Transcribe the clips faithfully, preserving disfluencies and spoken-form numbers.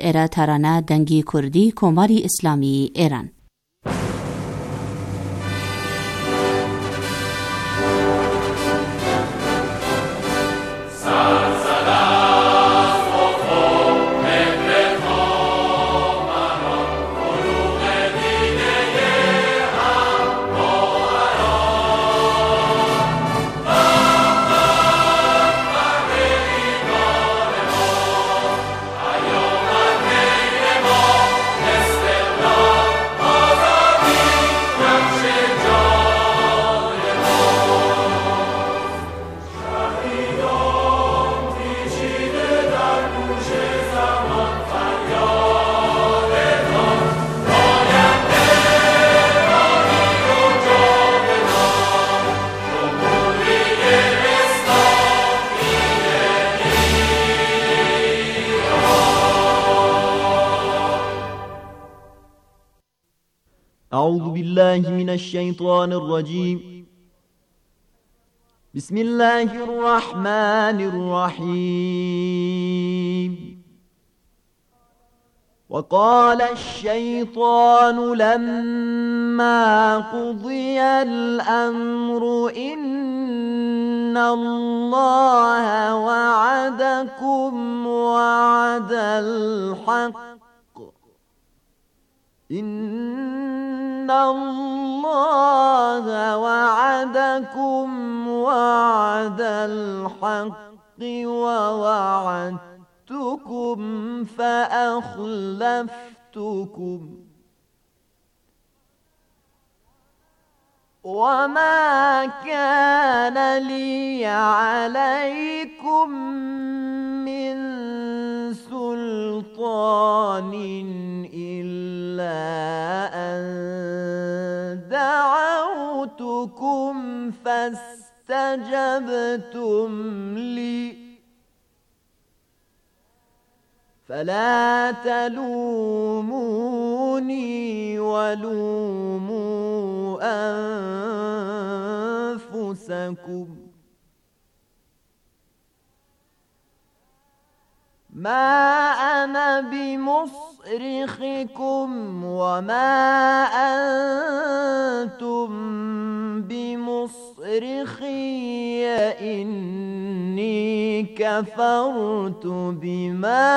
ایره ترانه دنگی کردی کماری اسلامی ایران. أعوذ بالله من الشيطان الرجيم. بسم الله الرحمن الرحيم. وقال الشيطان لما قضي الأمر إن الله وعدكم وعد الحق إن الله وعدكم وعد الحق ووعدتكم فأخلفتكم وما كان لي عليكم من سلطان إلا أن دعوتكم فاستجبتم لي فلا تلوموني ولوموا أنفسكم ما أنا بمصرخكم وما أنتم بمصرخي إني كفرت بما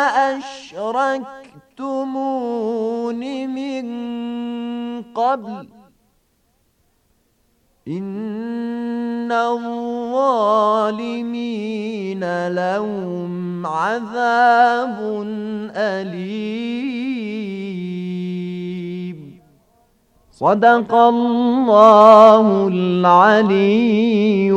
أشركتمون من قبل إن الظالمين لهم عذاب أليم. صدق الله العلي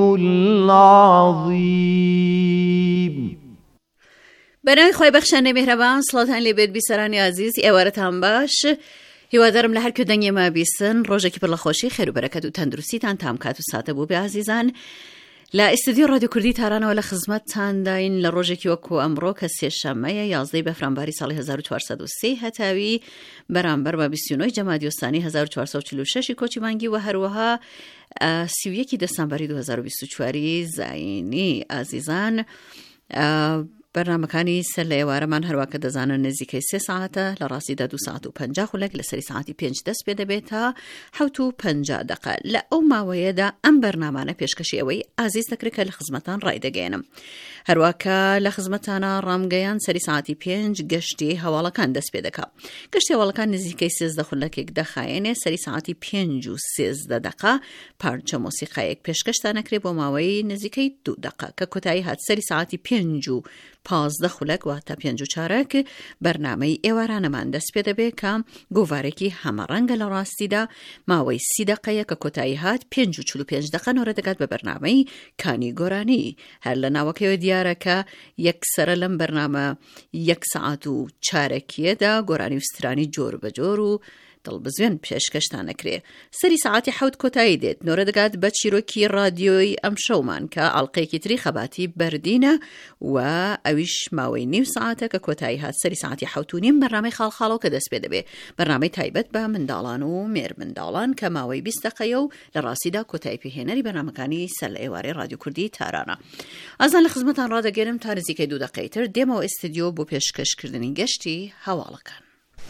العظيم. برای خواهی بخشنده مهربان صلاتان لبید بیسرانی عزیز ایوارتان باش. هیوادارم لهر که دنگی ما بیسن روژه که پر لخوشی خیر و برکت و تندرستی تان تام کات و ساعت بو به عزیزان لا استودیو رادیو کردی تارانه و لخدمت تان داین لروژه که وکو امرو کسی شمه یازده بفرانباری سال هزار و چهارصد و سه هتاوی برانبر با بیست و نه جمادی الثانی هزار و چهارصد و چهل و شش کوچی مانگی و هر وها سی و یک دسامبری دو هزار و بیست و چهار زاینی عزیزان. برنامه‌کانی سله وارمان هر وقت دزانن نزدیکی سه ساعته لراسی دو ساعت و پنجاه خلق لسری ساعتی پنج دست بده بیتا حوتو پنجاه دقیقه لأو ما ویدا ام برنامه‌نا پیشکشی اوی عزیز تکرک لخدمتان رای دگینم هر وقت لخدمتانا رامگیان سری ساعتی پنج گشتی حوالکان دست بده که گشتی حوالکان نزدیکی سیزده خلق یک دقیقه سری ساعتی پنج و سیزده دقیقه پارچه موسیقی یک پیشکش تنکری با ماوی نزدیکی دو دقیقه که کتایی هات سری ساعتی پنج و پازده خلق و تا پنج و چارک برنامه ایواران من دست پیدا بی که گواره که همه رنگ لراستی دا ماوی سی دقیقه که کتایی هات پنج و چلو پنج دقیقه نوردگاد به برنامه کانی گورانی هر لناوکه و دیاره که یک سرلم برنامه یک ساعت و چارکیه دا گورانی و سترانی جور بجور و دڵبزوێن پێشکەشتان نەکرێ. سەری سەعاتی حەوت کۆتایی دێت. نۆرە دەگات بە چیرۆکی رادیۆی ئەم شەومان کە ئاڵلقەیەکی تری خەباتی بەردینە و ئەویش ماوەی نیو سەعاتە کە کۆتایی هات سەری سەعاتی حەوت و نیم بەرنامەی خاڵخاڵەوە کە دەست پێ دەبێ. بەرنامەی تایبەت بە منداڵان و مێر منداڵان کە ماوەی بیست دقەیە و لە ڕاستیدا کۆتایی پێهێنەری بەرنامەکانی سەر لە ئێوارەی رادیۆ کوردی تارانە. ئازان لە خزمەتان ڕادەگەرم تا نزیکەی دوو دقەی تر دێمەوە ئستودیۆ بۆ پێشکەشکردنی گەشتی هەواڵەکان.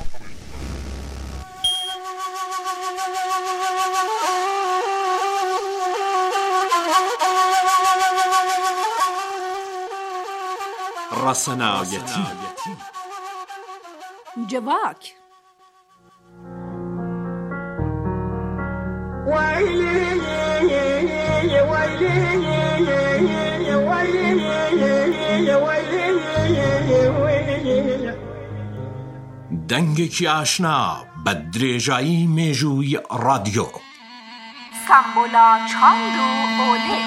ڕەسەناویەتی جواک دەنگێکی ئاشنا بە درێژایی مێژووی رادیۆ سامبۆلا چاند و ئۆلێ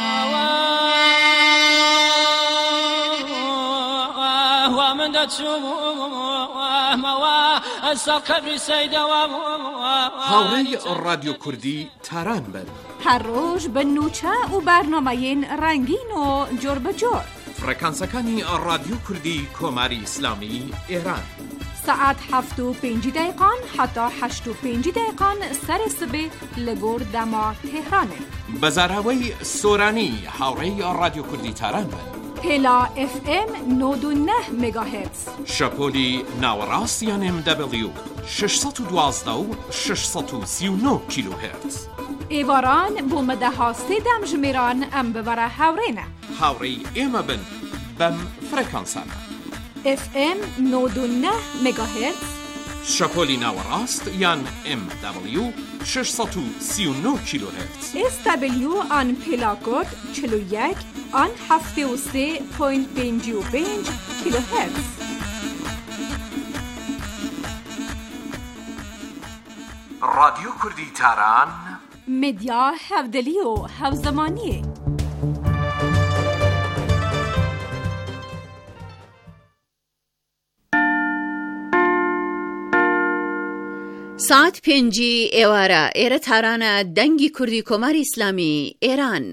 هاوڕێی رادیۆ کوردی تاران بن هەر ڕۆژ بە نوچە و بەرنامەیەن ڕەنگین و جۆر بەجۆر. فرەکانسەکانی رادیۆ کوردی کۆماری ئیسلامی ئێران سعات هەفت و پێنج دقیقان حتا هەشت و پێنج دقیقان سەری سبێ لە گۆر دەما تێهرانێ. بەزاراوەی سۆرانی هاوڕێی رادیۆ کوردی تاران بن. هێلا ئف ئێم نۆد و نە مێگاهێرتز. شەپۆلی ناوەڕاست یان ئێم دەبلیو شەشسەد و دوازدە و شەشسەد و سی و نۆ کیلۆهێرتز. ئێواران بۆ مەدەها سێدەم ژمێران ئەم ببەرە هاوڕێنە. هاوڕێی ئێمە بن بەم فرەکانسانە. ئف ئێم نۆد و نە مێگاهێرتز. شەپۆلی ناوەڕاست یان ئێم دەبلیو شەشسەد و سی و نۆ کیلۆهێرتز. ئێس دەبلیو ئان پێلاکۆد چل و یەک ئان هەفتێ و سێ پۆینت پێنج و پێنج کیلۆهێرتز. رادیۆ کوردی تاران مدیا هەودەلی و هەوزەمانیە. ساعت پێنجی ئێوارە ئێرە تارانە دەنگی کوردی کۆماری ئیسلامی ئێران.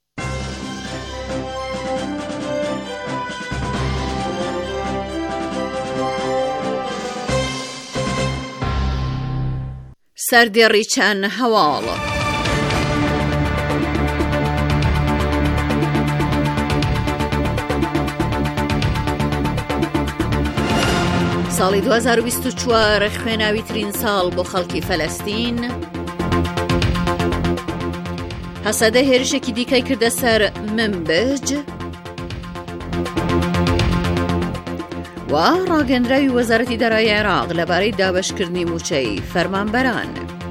سەردێڕی چەند هەواڵ. ساڵی دوو هەزار و بیست و چوار خوێناوی ترین ساڵ بۆ خەڵکی فەلەستین. هەسەدە هێرشێکی دیکەی کردە سەر منبج و ڕاگەندراوی وەزارەتی دارایی عێراق لەبارەی دابەشکردنی موچەی فەرمانبەران.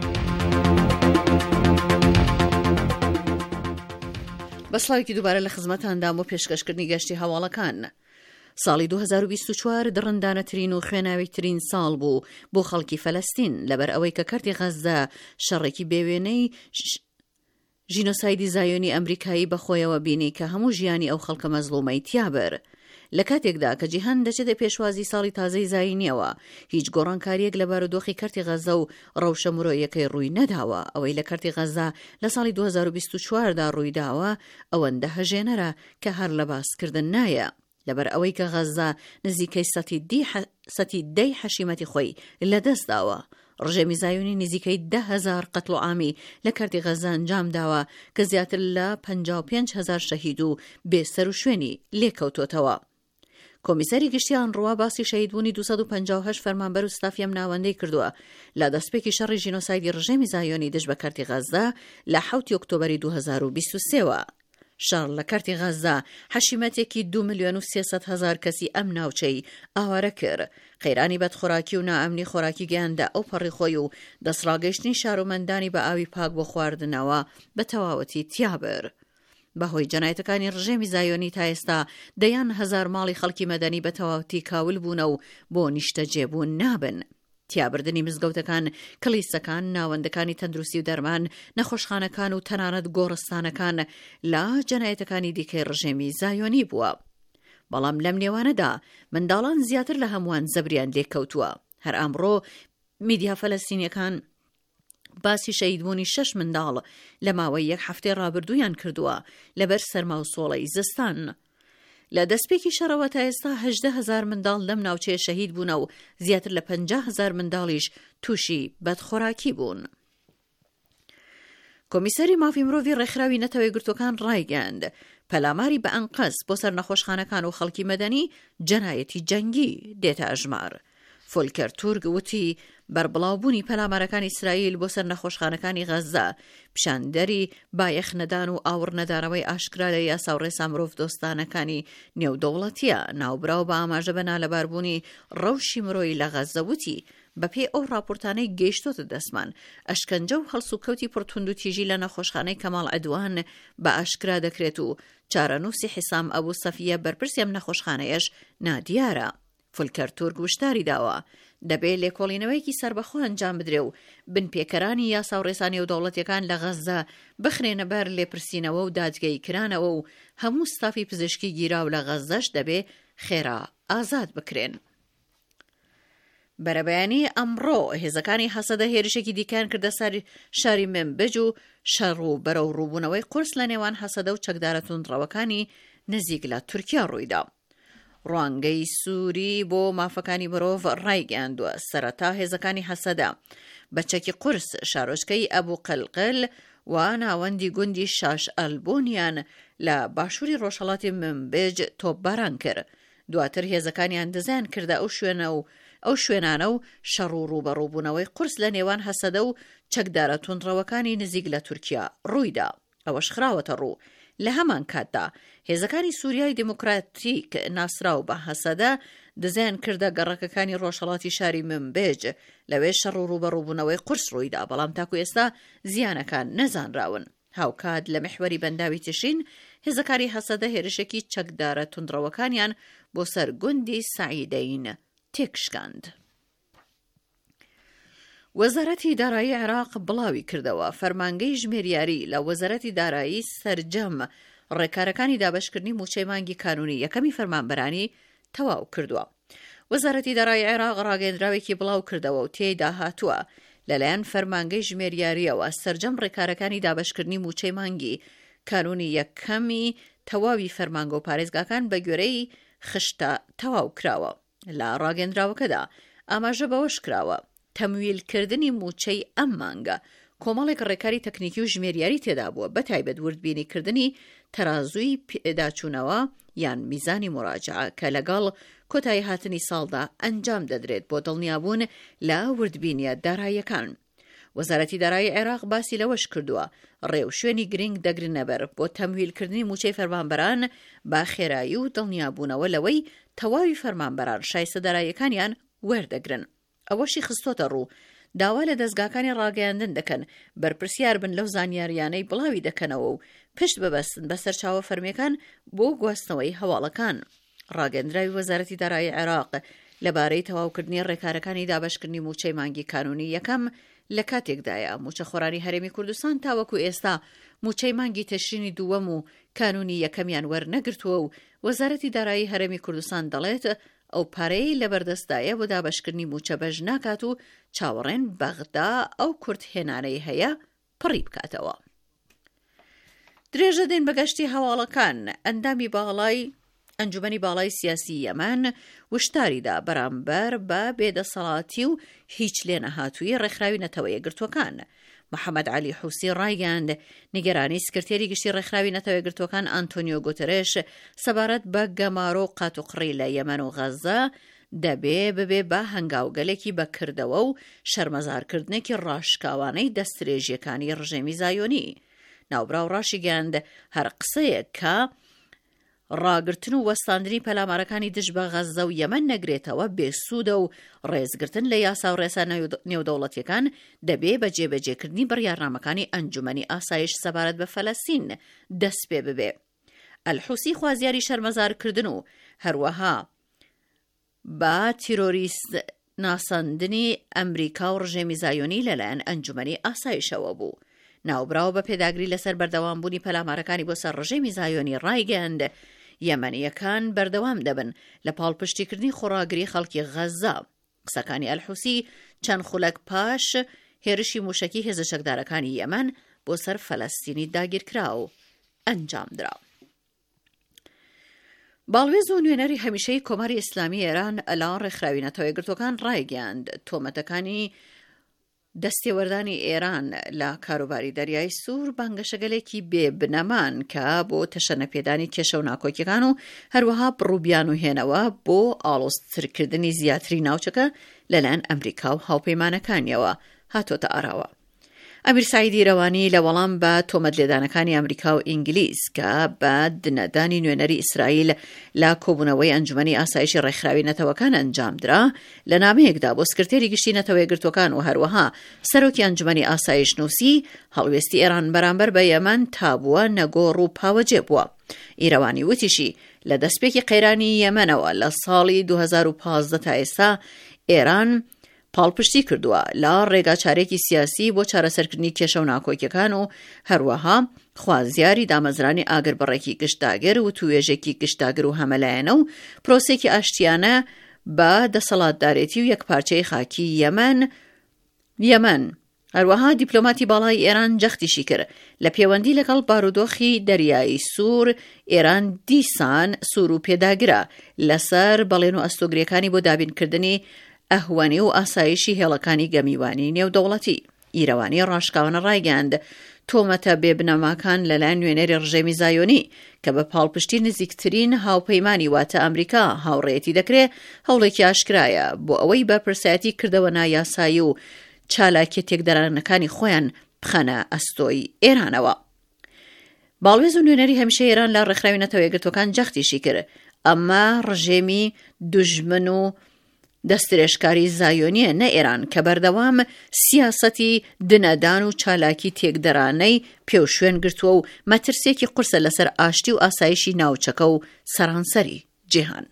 بەسڵاوێکی دووبارە لە خزمەتاندام بۆ پێشکەشکردنی گەشتی هەواڵەکان. ساڵی دوو هەزار و بیست و چوار دڕندانەترین و خوێناویترین ساڵ بوو بۆ خەڵکی فەلەستین لەبەر ئەوەی کە کەرتی غەزە شەڕێکی بێوێنەی ژینۆسایدی زایۆنی ئەمریکایی بەخۆیەوە بینی کە هەموو ژیانی ئەو خەڵکە مەزلومەی تیابەر. لە کاتێکدا کە جیهان دەچێتە پێشوازی ساڵی تازەی زاینیەوە هیچ گۆڕانکاریەک لە بارودۆخی کەرتی غەزە و ڕەوشە مرۆیەکەی ڕووی نەداوە. ئەوەی لە کەرتی غەزە لە ساڵی دوو هەزار و بیست و چواردا ڕوویداوە ئەوەندە هەژێنەرە کە هەر لە باسکردن نایە. لەبەر ئەوەی کە غەزە نزیکەی سەتی دەی حەشیمەتی خۆی لەدەست داوە. ڕژێمی زایۆنی نزیکەی ده هەزار قەتڵ و عامی لە کەرتی غەزە ئەنجام داوە کە زیاتر لە پەنجا و پێنج هەزار شەهید و بێسەر و شوێنی لێکەوتۆتەوە. کۆمیسەری گشتیان ڕوا باسی شەهیدبوونی دووسەد و پەنجا و هەشت فەرمانبەر و ستافی ئەم ناوەندەی کردووە لە دەستپێکی شەڕی ژینۆسایدی ڕژێمی زایۆنی دژ بە کەرتی غەزە لە حەوتی ئۆکتۆبەری دوو هەزار و بیست و سێوە. شەڕ لە کەرتی غەزە حەشیمەتێکی دو ملیۆن و سێسەد هەزار کەسی ئەم ناوچەی ئاوارە کرد. قەیرانی بەدخۆراکی و نائەمنی خۆراکی گەیاندا ئەو پەڕی خۆی و دەسڕاگەیشتنی شارۆمەندانی بە ئاوی پاک بۆ خواردنەوە بە تەواوەتی تیابر. بەهۆی جەنایەتەکانی ڕژێمی زایۆنی تا ئێستا دەیان هەزار ماڵی خەڵکی مەدەنی بە تەواوەتی کاول بوونە و بۆ نیشتە جێبوون نابن. تیابردنی مزگەوتەکان، کلیسەکان، ناوەندەکانی تەندروستی و دەرمان، نەخۆشخانەکان و تەنانەت گۆڕستانەکان لە جەنایەتەکانی دیکەی ڕژێمی زایۆنی بووە. بەڵام لەم نێوانەدا منداڵان زیاتر لە هەمووان زەبریان لێکەوتووە. هەر ئەمڕۆ میدیا فەلەستینیەکان باسی شەهیدبوونی شەش منداڵ لە ماوەی یەک هەفتەی ڕابردوویان کردووە لەبەر سەرما و سۆڵەی زستان. لە دەستپێکی شەڕەوە تا ئێستا هەژدە هەزار منداڵ لەم ناوچەیە شەهید بوون و زیاتر لە پەنجا هەزار منداڵیش تووشی بەدخۆراکی بوون. کۆمیسەری مافی مرۆڤی ڕێکخراوی نەتەوەی گرتوەکان ڕایگەاند پەلاماری بە ئەنقەس بۆ سەر نەخۆشخانەکان و خەڵکی مەدەنی جەنایەتی جەنگی دێتە ئەژمار. فۆلکەر تورک وتی بەربڵاوبوونی پەلامارەکانی ئیسرائیل بۆ سەر نەخۆشخانەکانی غەزە پیشاندەری بایەخ نەدان و ئاور نەدارەوەی ئاشکرا لە یاسا و ڕێسا مرۆڤ دۆستانەکانی نێودەوڵەتیە ناوبراو بە ئاماژە بە نالەباربوونی ڕەوشی مرۆیی لە غەزە وتی بەپێی ئەو راپۆرتانەی گەیشتۆتە دەستمان ئەشکەنجە و هەڵسوکەوتی پڕتوند و تیژی لە نەخۆشخانەی کەماڵ عەدوان بە ئاشکرا دەکرێت و چارەنووسی حیسام ئەبوو سەفیە بەرپرسیم نەخۆشخانەیەش نادیارە. فولکەر تورک وشتاری داوە دەبێت لێکۆڵینەوەیکی سربەخۆ ئەنجام بدرێ و بنپێکەرانی یاسا و ڕێسانی و دەوڵەتیەکان لە غەزە بخرێنە بەر لێپرسینەوە و دادگەی کرانەوە و هەموو ستافی پزیشکی گیراو لە غەزەش دەبێ خێرا ئازاد بکرێن. بەرەبەیانی ئەمڕۆ هێزەکانی حەسەدە هێرشێکی دیکەیان کردە سەر شاری منبج و شەڕ و بەرەو ڕووبوونەوەی قورس لە نێوان حەسەدە و چەکدارە توندڕەوەکانی نزیک لە تورکیا ڕوویدا. ڕوانگەی سووری بۆ مافەکانی مرۆڤ ڕایگەاندووە سەرەتا هێزەکانی حەسەدە بە چەکی قورس شارۆچکەی ئەبوو قەلقل و ناوەندی گوندی شاش ئەلبۆنیان لە باشووری ڕۆژهەڵاتی منبج تۆپباران کرد. دواتر هێزەکانیان دەزیان کردە ئەو شوێنە و ئەو شوێنانە و شەڕ و ڕوبەڕووبوونەوەی قورس لە نێوان حەسەدە و چەکدارە توندڕەوەکانی نزیک لە تورکیا ڕوویدا. ئەوەش خراوەتە ڕوو. لە هەمان کاتدا هێزەکانی سووریای دموکراتیک ناسراو بە حەسەدە دەزیان کردە گەڕەکەکانی ڕۆژهەڵاتی شاری منبج لەوێ شەڕ و ڕوبەڕووبوونەوەی قورس ڕوویدا بەڵام تاکو ئێستا زیانەکان نەزانراون. هاوکات لە محوەری بەنداوی تشین هێزەکانی حەسەدە هێرشێکی چەکدارە توندڕەوەکانیان بۆ سەر گوندی سەعیدەین تێکشکاند. وەزارەتی دارایی عێراق بڵاوی کردەوە فەرمانگەی ژمێریاری لە وەزارەتی دارایی سەرجەم ڕێکارەکانی دابەشکردنی موچەی مانگی کانونی یەکەمی فەرمانبەرانی تەواو کردووە. وەزارەتی دارایی عێراق ڕاگەیەندراوێکی بڵاو کردەوە و تێیدا هاتووە لەلایەن فەرمانگەی ژمێریاریەوە سەرجەم ڕێکارەکانی دابەشکردنی موچەی مانگی کانونی یەکەمی تەواوی فەرمانگە و پارێزگاکان بە گوێرەی خشتە تەواو کراوە. لە ڕاگەیەندراوەکەدا ئاماژە بەوەش کراوە تەمویلکردنی موچەی ئەم مانگە کۆمەڵێک ڕێکاری تەکنیکی و ژمێریاری تێدا بووە بە تایبەت وردبینیکردنی تەرازووی پێداچوونەوە یان میزانی مراجعە کە لەگەڵ کۆتایی هاتنی ساڵدا ئەنجام دەدرێت بۆ دڵنیابوون لە وردبینیە داراییەکان. وەزارەتی دارایی عێراق باسی لەوەش کردووە ڕێو شوێنی گرنگ دەگرنە بەر بۆ تەمویلکردنی موچەی فەرمانبەران با خێرایی و دڵنیابوونەوە لەوەی تەواوی فەرمانبەران شایستە داراییەکانیان وەردەگرن. ئەوەشی خستۆتە ڕوو داوا لە دەستگاکانی ڕاگەیاندن دەکەن بەرپرسیار بن لەو زانیاریانەی بڵاوی دەکەنەوە و پشت ببەستن بەسەر چاوە فەرمیەکان بۆ گواستنەوەی هەواڵەکان. ڕاگەندراوی وەزارەتی دارایی عێراق لەبارەی تەواوکردنی ڕێکارەکانی دابەشکردنی موچەی مانگی کانونی یەکەم لە کاتێکدایە موچە خۆرانی هەرێمی کوردستان تاوەکو ئێستا موچەی مانگی تەشرینی دووەم و کانونی یەکەمیان وەرنەگرتووە و وەزارەتی دارایی هەرێمی کوردستان دەڵێت ئەو پارەی لە بەردەستایە بۆ دابەشکردنی موچە بەش ناکات و چاوەڕێن بەغدا ئەو کورتهێنانەی هەیە پڕی بکاتەوە. درێژە دێن بەگەشتی هەواڵەکان ئەندامی باڵای ئەنجومەنی باڵای سیاسی یەمەن وشتاریدا بەرامبەر بە بێدەسەڵاتی و هیچ لێ نەهاتووی ڕێکخراوی نەتەوەیە گرتوەکان. محەممەد علی حوسی ڕایگەاند نیگەرانی سکرتێری گشتی ڕێکخراوی نەتەوەی گرتوەکان ئانتۆنیۆ گوتەرێش سەبارەت بە گەمارۆ و قاتوقڕی لە یەمەن و غەزە دەبێ ببێ بە هەنگاوگەلێکی بەکردەوە و شەرمەزارکردنێکی ڕاشکاوانەی دەستدرێژیەکانی ڕژێمی زایۆنی. ناوبراو ڕاشی گەاند هەر قسەیە کە ڕاگرتن و وەستاندنی پەلامارەکانی دژ بە غەزە و یەمەن نەگرێتەوە بێسوودە و ڕێزگرتن لە یاسا و ڕێسا نێودەوڵەتیەکان دەبێ بە جێبەجێکردنی بڕیارنامەکانی ئەنجومەنی ئاسایش سەبارەت بە فەلەستین دەست پێ ببێ. ئەلحوسی خوازیاری شەرمەزارکردن و هەروەها بە تیرۆریست ناساندنی ئەمریکا و ڕژێمی زایۆنی لەلایەن ئەنجومەنی ئاسایشەوە بوو. ناوبراوە بە پێداگری لەسەر بەردەوامبوونی پەلامارەکانی بۆ سەر ڕژێمی زایۆنی ڕایگەاند یەمەنیەکان بەردەوام دەبن لە پاڵپشتیکردنی خۆڕاگری خەڵکی غەزە. قسەکانی ئەلحوسی چەند خولەک پاش هێرشی موشکی هێزە چەکدارەکانی یەمەن بۆ سەر فەلەستینی داگیرکرا و ئەنجام درا. باڵوێز و نوێنەری هەمیشەی کۆماری ئیسلامی ئێران لە ڕێکخراوی نەتەوە یەکگرتوەکان ڕایگەیاند تۆمەتەکانی دەستێوەردانی ئێران لە کاروباری دەریای سوور بانگەشەگەلێکی بێبنەمان کە بۆ تەشەنەپێدانی کێشە و ناکۆکیەکان و هەروەها بڕووبیان و هێنەوە بۆ ئاڵۆزترکردنی زیاتری ناوچەکە لەلایەن ئەمریکا و هاوپەیمانەکانیەوە هاتۆتە ئاراوە. ئەمیر سعیدی رەوانی لە وەڵام بە تۆمەت لێدانەکانی ئەمریکا و ئینگلیز کە بە دنەدانی نوێنەری ئیسرائیل لە کۆبوونەوەی ئەنجومەنی ئاسایشی ڕێکخراوی نەتەوەکان ئەنجامدرا لە نامەیەکدا بۆ سکرتێری گشتی نەتەوە یەکگرتوەکان و هەروەها سەرۆکی ئەنجومەنی ئاسایش نووسی هەڵوێستی ئێران بەرامبەر بە یەمەن تابووە نەگۆڕ و پاوەجێ بووە. ئیرەوانی وتیشی لە دەستپێکی قەیرانی یەمەنەوە لە ساڵی دوو هەزار و پانزدە تا ئێستا ئێران پاڵپشتی کردووە لە ڕێگاچارێکی سیاسی بۆ چارەسەرکردنی کێشە و ناکۆکیەکان و هەروەها خوازیاری دامەزرانی ئاگربڕێکی گشتاگر و توێژێکی گشتاگر و هەمەلایەنە و پرۆسێکی ئاشتیانە بە دەسەڵاتدارێتی و یەکپارچەی خاکی یەمەن یەمەن هەروەها دیپلۆماتی باڵای ئێران جەختیشی کرد لە پەیوەندی لەگەڵ بارودۆخی دەریایی سوور ئێران دیسان سوور و پێداگرە لەسەر بەڵێن و ئەستۆگرەکانی بۆ دابینکردنی ئەهوەنی و ئاسایشی هێڵەکانی گەمیوانی نێودەوڵەتی. ئیرەوانی ڕاشکاوانە ڕایگەاند تۆمەتە بێبنەماکان لەلایەن نوێنەری ڕژێمی زایۆنی کە بە پاڵپشتی نزیکترین هاوپەیمانی واتە ئەمریکا هاوڕێتی دەکرێت هەوڵێکی ئاشکرایە بۆ ئەوەی بەرپرسایەتی کردەوە نایاسایی و چالاکیە تێکدەرانەکانی خۆیان بخەنە ئەستۆی ئێرانەوە. باڵوێز و نوێنەری هەمیشەی ئێران لە ڕێکخراوی نەتەوە یەکگرتوەکان جەختیشی کرد ئەمە ڕژێمی دوژمن و دەستێشکاری زایۆنیە نە ئێران کە بەردەوام سیاسەتی دنەدان و چالاکی تێکدەرانەی پێوشوێن گرتووە و مەترسێکی قورسە لەسەر ئاشتی و ئاسایشی ناوچەکە و سەرانسەری جیهان.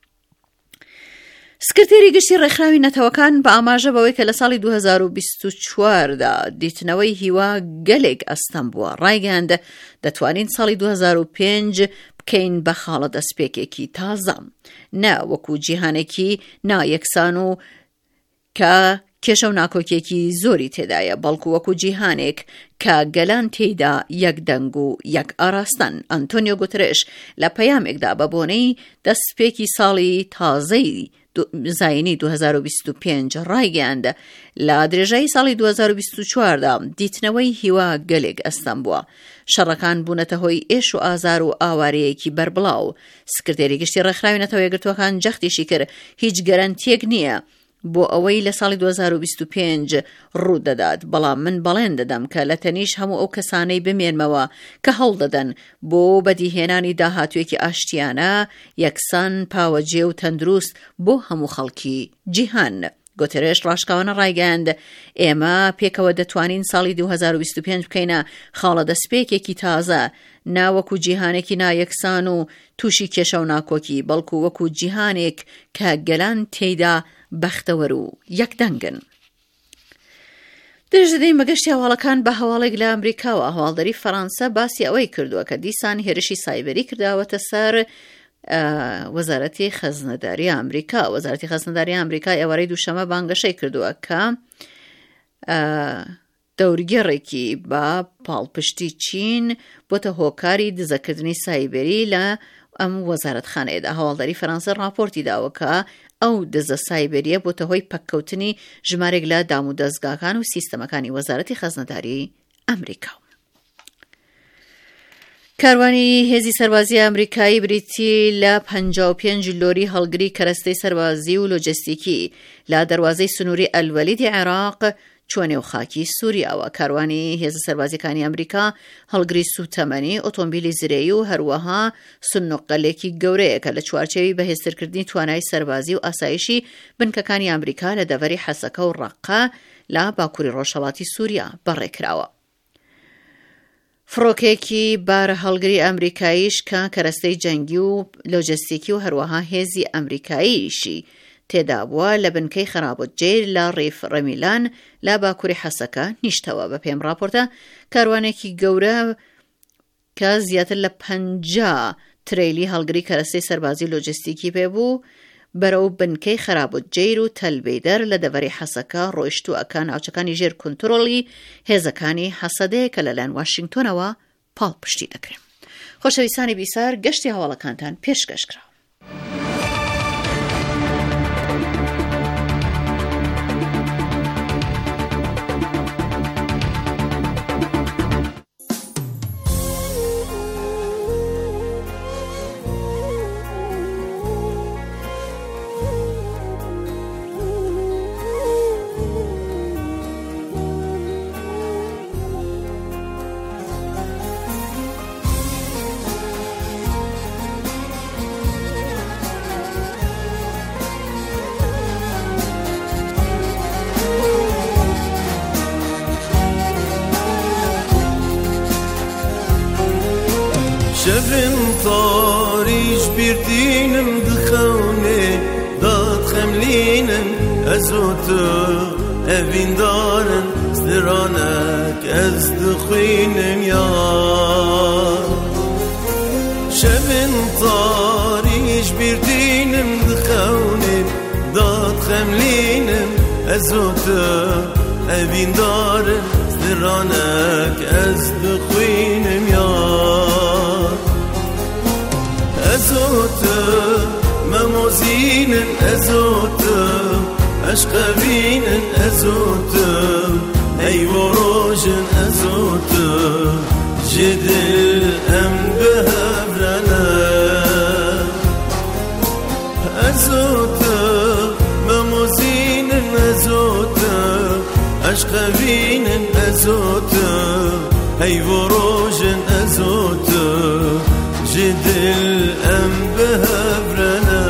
سکرتێری گشتی ڕێکخراوی نەتەوەکان بە ئاماژە بەوەی کە لە ساڵی دوو هەزار و بیست و چواردا دیتنەوەی هیوا گەلێک ئەستەم بووە ڕایگەاند دەتوانین ساڵی دوو هەزار و پێنج بکەین بە خاڵە دەستپێکێکی تازە نە وەکو جیهانێکی نایەکسان و کە کێشە و ناکۆکێکی زۆری تێدایە بەڵکو وەکو جیهانێک کە گەلان تێیدا یەک دەنگ و یەک ئاراستن. ئەنتۆنیۆ گوترێش لە پەیامێکدا بە بۆنەی دەستپێکی ساڵی تازەی زاینی دوو هەزار و بیست و پێنج ڕایگەاند لە درێژایی ساڵی دوو هەزار و بیست و چواردا دیتنەوەی هیوا گەلێک ئەستەم بووە. شەڕەکان بوونەتە هۆی ئێش و ئازار و ئاوارەیەکی بربڵاو. سکرتێری گشتی ڕێکخراوی نەتەوە یەکگرتوەکان جەختیشی کرد هیچ گەرانتیەک نییە بۆ ئەوەی لە ساڵی دوو هەزار و بیست و پێنج ڕوو دەدات، بەڵام من بەڵێن دەدەم کە لە تەنیش هەموو ئەو کەسانەی بمێنمەوە کە هەوڵ دەدەن بۆ بەدیهێنانی داهاتوێکی ئاشتیانە یەکسان پاوەجێ و تەندروست بۆ هەموو خەڵکی جیهان. گوترێش ڕاشکاوانە ڕایگەاند ئێمە پێکەوە دەتوانین ساڵی دوو هەزار و بیست و پێنج بکەینە خاڵە دەستپێکێکی تازە ناوەکو جیهانێکی نایەکسان و تووشی کێشە و ناکۆکی بەڵکو وەکو جیهانێک کە گەلان تێیدا بەختەوەر و یەکدەنگن. درێژەدەی مەگەشتی هەواڵەکان بە هەواڵێک لە ئەمریکاوە هەواڵدەری فەڕەنسا باسی ئەوەی کردووە کە دیسان هێرشی سایبەری کرداوەتە سەر وەزارەتی خەزنەداری ئەمریکا. وەزارەتی خەزنەداری ئەمریکا ئێوارەی دووشەمە بانگەشەی کردووە کە دەورگێڕێکی بە پاڵپشتی چین بۆتە هۆکاری دزەکردنی سایبەری لە ئەم وەزارەتخانەیەدا. هەواڵدەری فەڕەنسا راپۆرتی داوە کە ئەو دزە سایبەریە بۆتە هۆی پەککەوتنی ژمارێک لە دام و دەستگاکان و سیستەمەکانی وەزارەتی خەزنەداری ئەمریکا. کاروانی هێزی سەربازی ئەمریکایی بریتی لە پەنجا و پێنج لۆری هەڵگری کەرەستەی سەربازی و لۆجستیکی لە دەروازەی سنووری ئەلوەلیدی عێراق چۆنێ و خاکی سووریاوە. کاروانی هێزە سەربازیەکانی ئەمریکا هەڵگری سوتەمەنی ئۆتۆمبیلی زرێی و هەروەها سنوقەلێکی گەورەیە کە لە چوارچێوی بەهێزترکردنی توانای سەربازی و ئاسایشی بنکەکانی ئەمریکا لە دەڤەری حەسەکە و ڕەققە لە باکووری ڕۆژهەڵاتی سووریا بەڕێکراوە. فڕۆکێکی بارە هەڵگری ئەمریکاییش کە کەرەستەی جەنگی و لۆجستیکی و هەروەها هێزی ئەمریکاییشی تێدا بووە لە بنکەی خەرابوتجێ لە ڕیف ڕەمیلان لە باکووری حەسەکە نیشتەوە. بە پێم راپۆرتە کاروانێکی گەورە کە زیاتر لە پەنجا ترێلی هەڵگری کەرەستەی سەربازی لۆجستیکی پێبوو بەرەو بنکەی خراپ و جێر و تەلبەیدەر لە دەڤەری حەسەکە ڕۆیشتو ئەکان ناوچەکانی ژێر کۆنتڕۆڵی هێزەکانی حەسەدەیە کە لەلایەن واشنگتۆنەوە پاڵپشتی دەکرێت. خۆشەویستانی بیسار، گەشتی هەواڵەکانتان پێشکەشکراوە. شبن طاريش بيردينم دخوني داد خملينم أزوتو أبين دارن سرانك أز دخينم يا شبن طاريش بيردينم دخوني داد خملينم أزوتو أبين دارن سرانك أز دخينم يا أزوت مموزين أزوت أشقبين أزوت أي وروج أزوت جدل أم بهبرنا أزوت مموزين أزوت أشقبين أزوت أي وروج أزوت جدل أم بهبرنا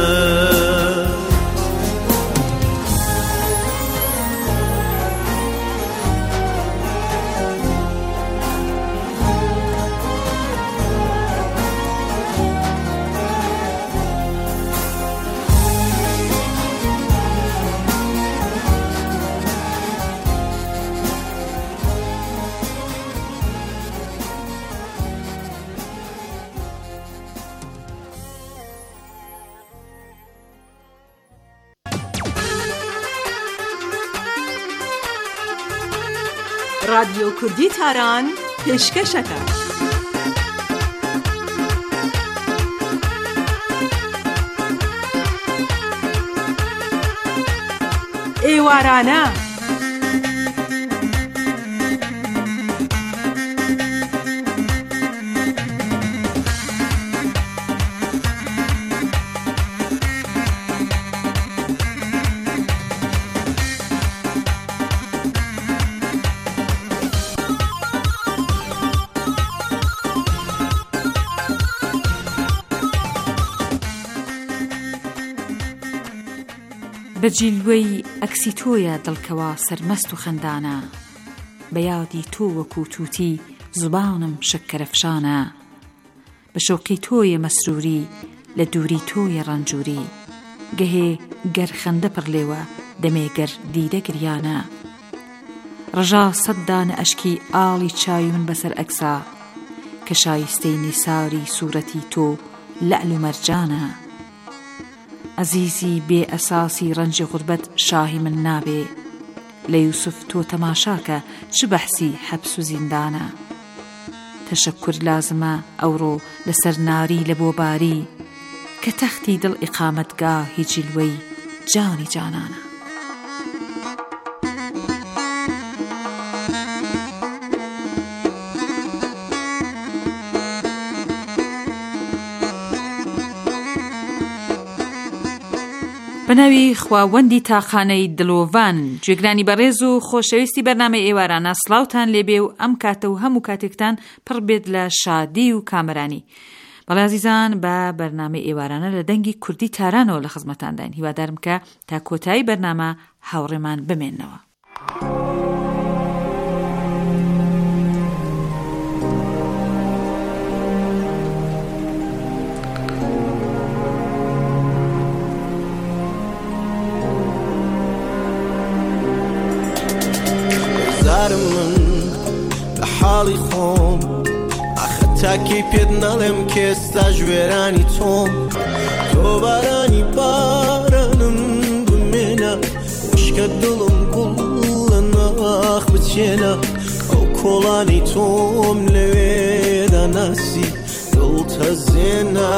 رادیۆ کوردی تاران پێشکەشەکە. ئێوارانە بەجیلوەی ئەکسی تۆیە دڵکەوە سەرمەست و خەندانە، بە یادی تۆ وەکو تووتی زوبانم شەکەرەفشانە، بە شۆکەی تۆیە مەسروری لە دووری تۆیە ڕەنجوری، گەهێ گەر خەندە پڕلێوە دەمێ گەر دیدە گریانە، ڕەژا سەددانە ئەشکی ئاڵی چاوی من بەسەر ئەکسا، کە شایستەی نیساری سوورەتی تۆ لەعل و مەرجانە، عزیزی بێ ئەساسی ڕەنجی غوربەت شاهی من نابێ، لە یوسف تۆ تەماشاکە چ بەحسی حەبس و زیندانە، تەشەکر لازمە ئەوڕۆ لەسەر ناری لە بۆ باری، کە تەختی دڵ ئیقامەتگاهی جیلوەی جانی جانانە. بەناوی خواوەندی تاقانەی دڵۆڤان، گوێگرانی بەڕێز و خۆشەویستی بەرنامەی ئێوارانە، سڵاوتان لێبێ و ئەم کاتە و هەموو کاتێکتان پڕ بێت لە شادی و کامەرانی. بەڵێ عزیزان، بە بەرنامەی ئێوارانە لە دەنگی کوردی تارانەوە لە خزمەتانداین. هیوادارم کە تا کۆتایی بەرنامە هاوڕێمان بمێننەوە. من لحالي خوم أخذت تاکی پێت نەڵێم کێستا ژوێرانی تۆم تۆ بارانی بارانم بمێنە وشکە دڵم گوڵ لە ناخ بچێنە ئەو کۆڵانی تۆم لەوێدا ناسی دڵتە زێنە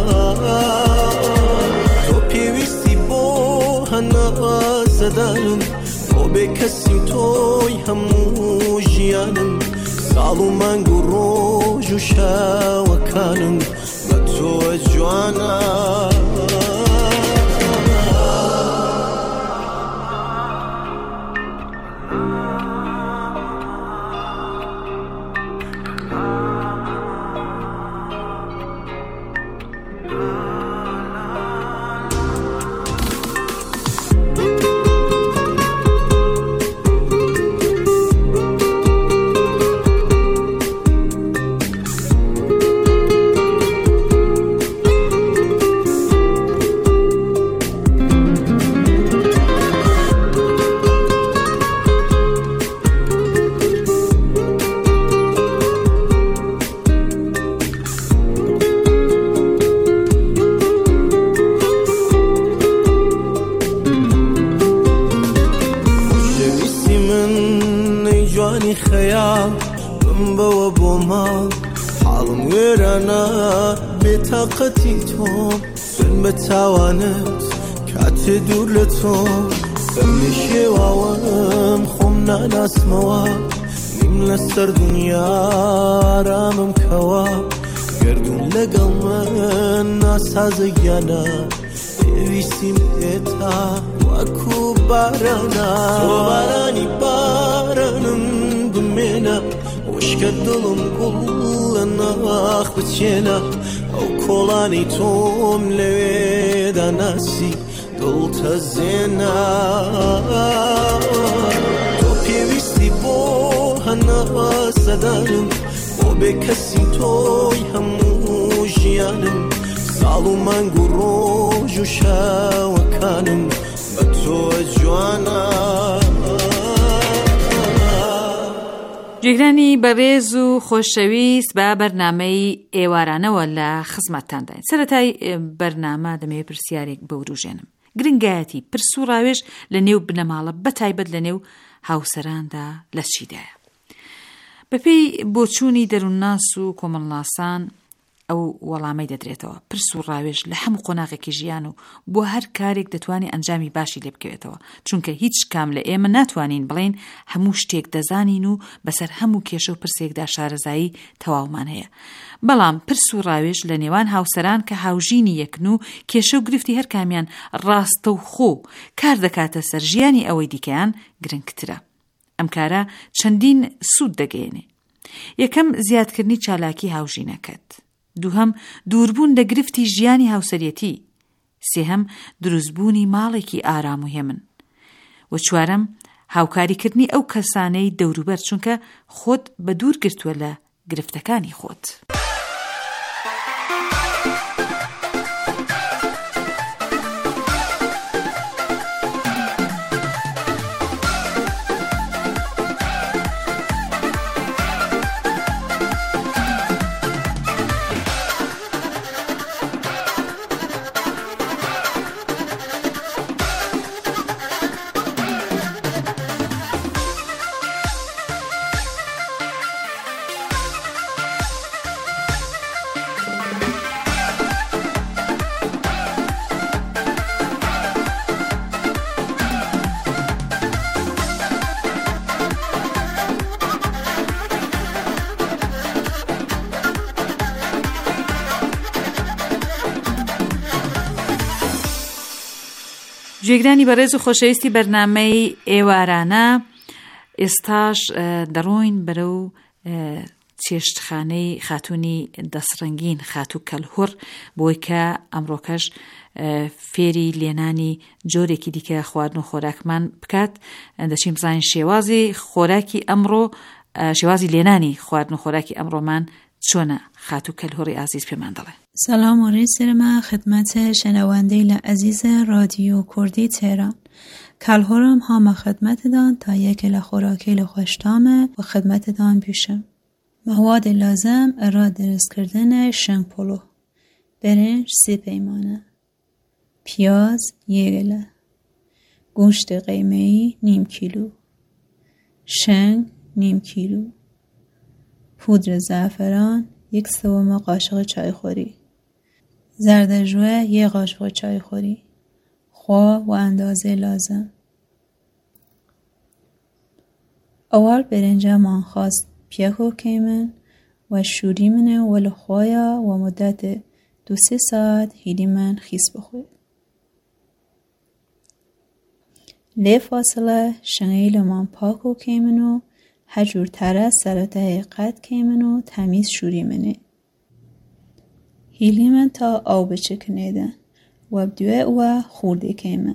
تۆ پێویستی بۆ هەناسەدانم بۆ بێ کەسیم تۆی هەموو ژیانم ساڵ و مانگ و ڕۆژ و شاوەکانم بە تۆ جوانە طاقتی تو من بتوانت کات دور لتو فمیشه وام خم نناسموا نیم لسر دنیا رامم کوا گردون لگل من ناسازیانا پیویسیم اتا وکو بارانا تو بارانی بارانم بمێنە وشکە دڵم گوڵ لە ناخ بچێنە ئەو کۆڵانی تۆم لەوێدا ناسی دڵتە زێنە تۆ پێویستی بۆ هەناسەدانم بۆ بێ کەسی تۆی هەموو ژیانم ساڵ و مانگ و ڕۆژ و شاوەکانم بە تۆ جوانە. جێگرانی بەڕێز و خۆشەویست بە بەرنامەی ئێوارانەوە لە خزمەتتانداین. سەرەتای بەرنامە دەمەوێت پرسیارێک بەوروژێنم. گرنگایەتی پرس و ڕاوێژ لە نێو بنەماڵە بەتایبەت لە نێو هاوسەراندا لە چیدایە؟ بەپێی بۆچوونی دەروونناس و کۆمەڵناسان ئەو وەڵامەی دەدرێتەوە پرس و ڕاوێژ لە هەموو قۆناغێکی ژیان و بۆ هەر کارێک دەتوانێت ئەنجامی باشی لێ بکەوێتەوە، چونکە هیچ کام لە ئێمە ناتوانین بڵێن هەموو شتێک دەزانین و بەسەر هەموو کێشە و پرسێکدا شارەزایی تەواومان هەیە. بەڵام پرس و ڕاوێژ لە نێوان هاوسەران کە هاوژینی یەکن و کێشە و گرفتی هەر کامیان ڕاستە و خۆ کار دەکاتە سەر ژیانی ئەوەی دیکەیان گرنگترە. ئەم کارە چەندین سوود دەگەێنێ. یەکەم زیادکردنی چالاکی هاوژینەکەت، دووهەم دووربوون لە گرفتی ژیانی هاوسەرەتی، سێهەم دروستبوونی ماڵێکی ئارام و هێمن، و چوارەم هاوکاریکردنی ئەو کەسانەی دەوروبەر، چونکە خۆت بە دوور گرتووە لە گرفتەکانی خۆت. گوێگرانی بەڕێز و خۆشەویستی بەرنامەی ئێوارانە، ئێستاش دەڕۆین بەرەو چێشتخانەی خاتوونی دەسڕەنگین خاتوو کەلهوڕ، بۆی کە ئەمڕۆکەش فێری لێنانی جۆرێکی دیکە خواردن و خۆراکمان بکات. دەچین بزانین شێوازی خۆراکی ئەمڕۆ، شێوازی لێنانی خواردن و خۆراکی ئەمڕۆمان چۆنە. خاتوو کەلهوڕی ئازیز پێمان دەڵێ. سلام و ڕێسرمە خدمەت شەنەوەندەی لە ئەزیزە رادیۆ کوردی تێران. کەلهوڕم هەمە خدمەتدان تا یەکێ لە خۆراکی لە خۆشتامە و خدمەتدان بیشم. مواد لازم را درست کردن شنگ پلو: برنج سی پیمانه، پیاز یک گله، گوشت قیمه‌ای نیم کیلو، شنگ نیم کیلو، پودر زعفران یک سوم قاشق چایخوری، زردچوبه یک قاشق چایخوری، خوا و اندازه لازم. اول برنجمان خواست پیکو کیمن و شوری منه ول خوایا و مدت دو سه ساعت هیلی من خیس بخوید. لی فاصله شنگیل من پاکو کیمنو هجور تره سلطه قد کیمنو تمیز شوری منه. هیلی من تا آب چکنیدن و بدوه و خورده کیمن.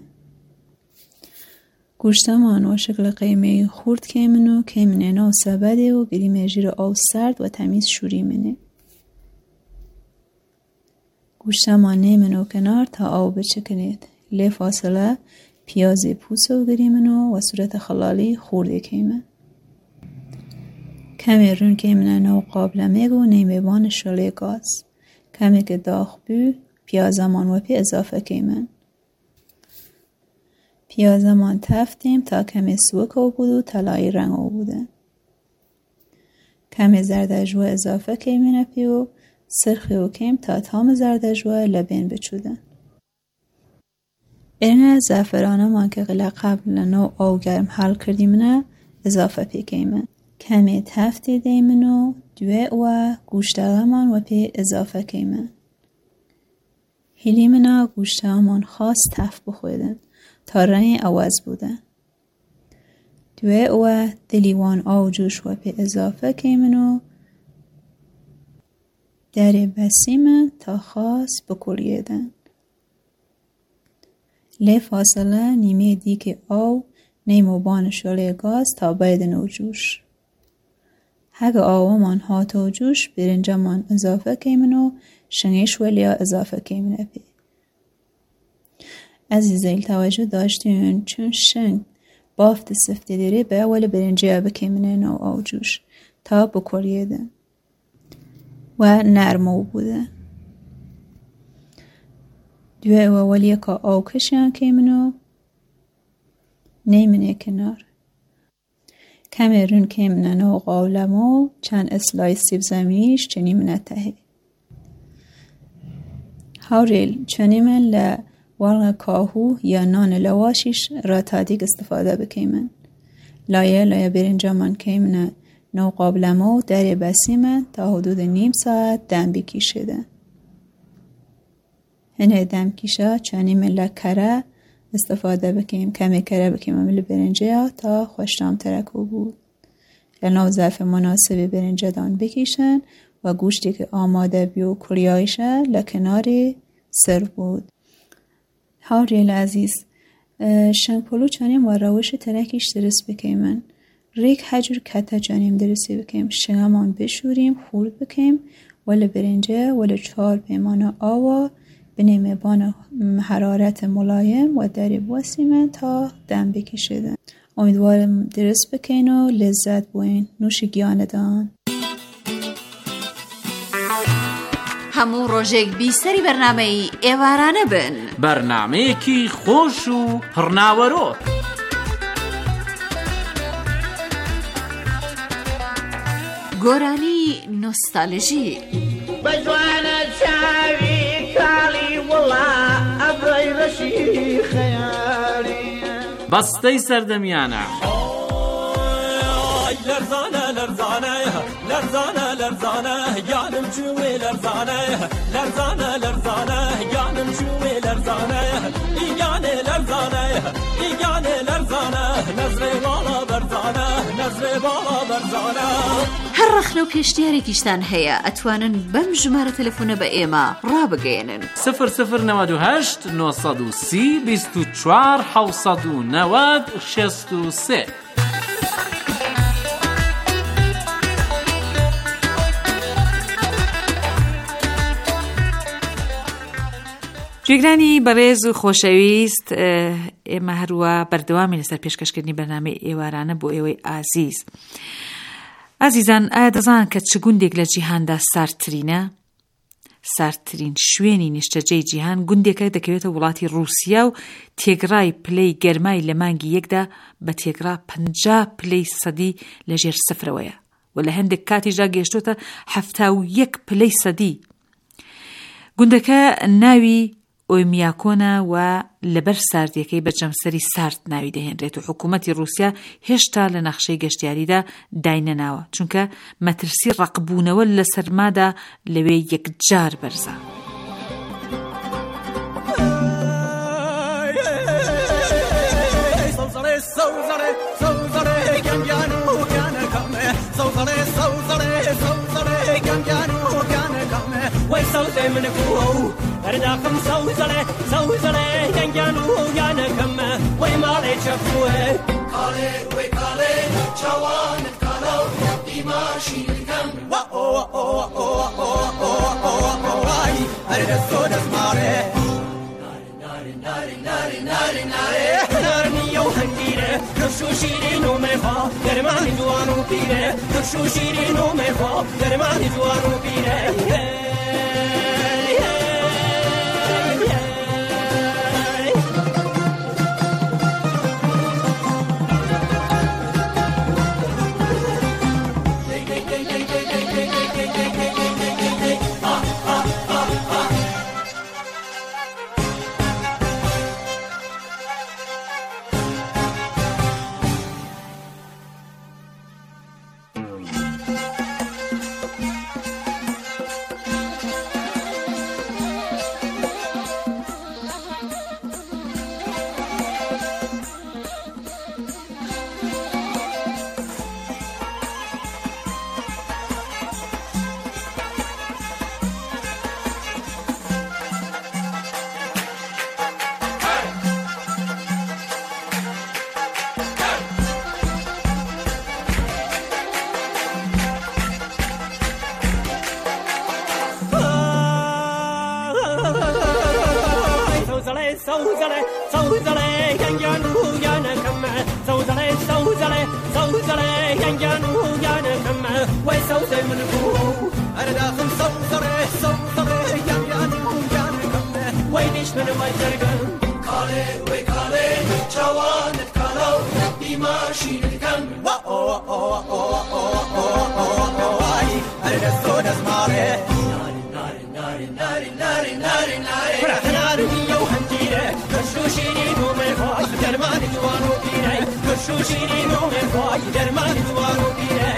گوشتمان و شکل قیمه خورد کیمنو کیمنه نو سبده و گریمه جیر آب سرد و تمیز شوری منه. گوشتمان نیمنو کنار تا آب چکنید. لی فاصله پیاز پوسو گریمنو و صورت خلالی خورده کیمن. کمی رون کیمنه نو قابلمه و نیمه بان شاله گاز. کمی که داغ بو پیازمان و پی اضافه کیمن. پیازمان تفتیم تا کمی سوکو بود و طلایی رنگو بوده. کمی زردچوبه اضافه کیمنه پیو سرخی و کم تا تام زردچوبه لبین بچودن. این زعفرانمان که قبل قبل نو آو گرم حل کردیم نه اضافه پی کیمن. کمی تفتی دیمنو دوه و گوشتامان و پی اضافه کیمن. هیلی منا گوشتامان خاص تفت بخویدن تا رنگ عوض بودن. دوه و دلیوان آو جوش و پی اضافه کیمنو دری بسیمن تا خاص بکلیدن. لی فاصله نیمه دیگه آو نیمو بان شاله گاز تا باید نو جوش. هگه آومان هاتو جوش برنجمان اضافه کیمنو شنگش ولیا اضافه کیمنه پی. عزیزایل توجه داشتین چون شنگ بافت سفته دیره به اول برنجه بکیمنه نو آو جوش تا بکلیدن و نرمو بوده. دوه و ولی که آو کشیان کیمنو نیمنه کنار. کمی رون کیمنه نو قاولمو چند اسلایس سیب زمینیش چنی منه تهی. هاوریل چنی من ل والغ کاهو یا نان لواشیش را تادیگ استفاده بکیمن. لایه لایه برنجا من کیمنه نو قابلمو دری بسیمن تا حدود نیم ساعت دم بکیشیدن. هنه دم کیشا چنی من لکره استفاده بکیم. کمی کره بکیم عمل برنجه ها تا خوشتام ترکو بود. لنو ظرف مناسب برنجه دان بکیشن و گوشتی که آماده بیو کلیایشه لکناری سرو بود. هاوریل عزیز شنگ پلو چانیم و روش ترکیش درست بکیمن. ریک حجر کتا چانیم درستی بکیم. شنگمان بشوریم خورد بکیم ولی برنجه ولی چهار پیمانه آوا بنیمه بان حرارت ملایم و دری بوسیمن تا دم بکشیدن. امیدوارم درست بکین و لذت بوین. نوش گیان دان. همو روژێک بیسەری بەرنامەی ئێوارانە بن. بەرنامەیەکی خۆش و پڕناوەرۆ. گۆرانی نۆستالژی. بەجوانە چاوی کاڵی وڵا ئەبڕی ڕەشی خەیاڵی بەستەی سەردەمیانە. لرزانه لرزانه لرزانه لرزانه yanım çuve لرزانه لرزانه لرزانه yanım çuve لرزانه یانه لرزانه یانه لرزانه نظر بالا برزانه نظر بالا برزانه هەر ڕەخنە و پێشنیارێکیشتان هەیە ئەتوانن بەم ژمارە تەلەفۆنە بە ئێمە ڕابگەێنن. صفر صفر نود و هشت نۆسەد و سی بیست و چوار حەوسەد و نەوەد شەست و سێ. جێگرانی بەڕێز و خۆشەویست، ئێمە هەروە بەردەوامی لەسەر پێشکەشکردنی بەرنامەی ئێوارانە بۆ ئێوەی ئازیز. ئازیزان، ئایا دەزانن کە چ گوندێک لە جیهاندا ساردترینە؟ ساردترین شوێنی نیشتەجەی جیهان گوندێکە دەکەوێتە وڵاتی رووسیا و تێگڕای پلەی گەرمای لە مانگی یەکدا بە تێگڕا پەنجا پلەی سەدی لە ژێر سفرەوەیە و لە هەندێک کاتیشدا گەیشتۆتە هەفتا و یەک پلەی سەدی. گوندەکە ناوی ئۆیمیاکۆنە و لەبەر ساردیەکەی بە جەمسەری سارد ناوی دەهێنرێت و حکوومەتی رووسیا هێشتا لە نەخشەی گەشتیاریدا داینەناوە، چونکە مەترسی ڕقبوونەوە لە سەرمادا لەوێ یەکجار بەرزە. سوزة من فوق أرداكم سوزة سوزة ينجانو يانكم ويمالي شفوه كالي وكالي جوان كالو ديماشي الكم وأو وأو وأو وأو وأو واي أرد السود اسماري ناري ناري ناري ناري ناري ناري يوهنديري كرشو شيرينو ميخا درماني جوانو بيري كرشو شيرينو ميخا درماني جوانو بيري سوزله سوزله ينجانو يانكم سوزله سوزله سوزله ينجانو يانكم ويسوزه من فوق أرداكم سوزله سوزله ينجانو يانكم وينيش من وجركم كالي وكالي جوان كالو ديماشي الكم وأو وأو وأو وأو واي أرد السود اسماري ناري ناري ناري ناري ناري ناري فرح ناري يوهنديري كرشو شيرينو ميخواي درماني جوانو بيري كرشو شيرينو ميخواي درماني جوانو بيري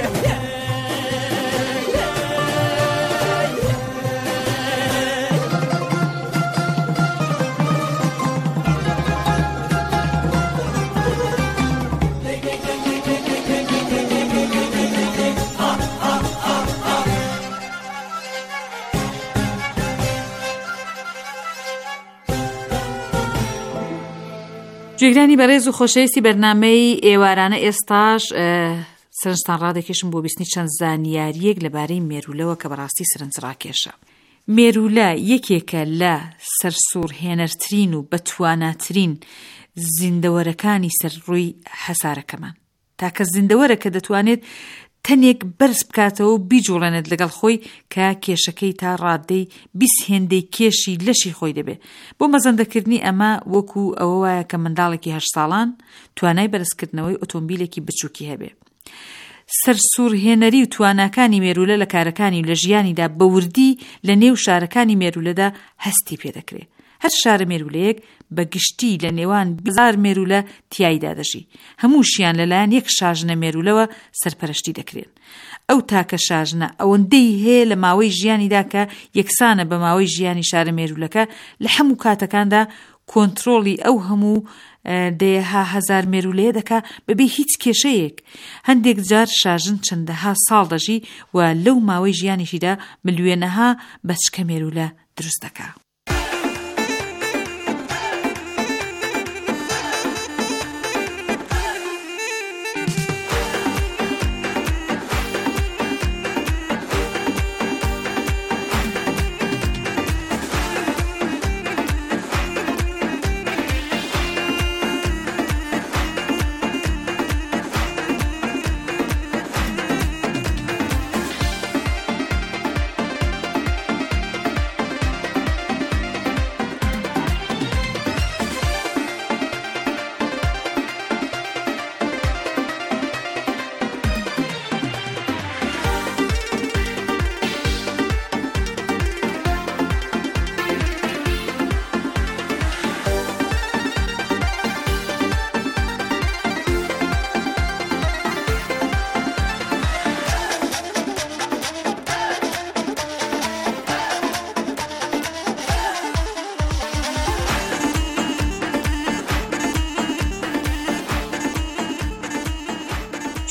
جێگرانی بەڕێز و خۆشەویستی بەرنامەی ئێوارانە ئێستاش سەرنجتان ڕادەکێشم بۆ بیستنی چەند زانیاریەک لەبارەی مێرولەوە کە بەڕاستی سەرنج ڕاکێشە. مێرولە یەکێکە لە سەرسوڕهێنەرترین و بەتواناترین زیندەوەرەکانی سەرڕووی حەسارەکەمان. تاکە زیندەوەرە کە دەتوانێت تەنێک بەرز بکاتەوە و بیجوڵێنێت لەگەڵ خۆی کە کێشەکەی تا ڕادەی بیست هێندەی کێشی لەشی خۆی دەبێت. بۆ مەزەندەکردنی ئەمە وەکو ئەوە وایە کە منداڵێکی هەشت ساڵان توانای بەرزکردنەوەی ئۆتۆمبیلێکی بچووکی هەبێ. سەرسوڕهێنەری و تواناکانی مێرولە لە کارەکانی و لە ژیانیدا بەوردی لە نێو شارەکانی مێرولەدا هەستی پێدەکرێت. هەر شارە مێرولەیەک بە گشتی لە نێوان بزار مێرولە تیایدا دەژی. هەمووشیان لەلایەن یەک شاژنە مێرولەوە سەرپەرشتی دەکرێن. ئەو تاکە شاژنە ئەوەندەی هەیە لە ماوەی ژیانیدا کە یەکسانە بە ماوەی ژیانی شارە مێرولەکە لە هەموو کاتەکاندا کۆنتڕۆڵی ئەو هەموو دەیەها هەزار مێرولەیە دەکا بەبێ هیچ کێشەیەک. هەندێک جار شاژن چەندەها ساڵ دەژی و لەو ماوەی ژیانیشیدا ملیۆنەها بەچکە مێرولە دروست دەکا.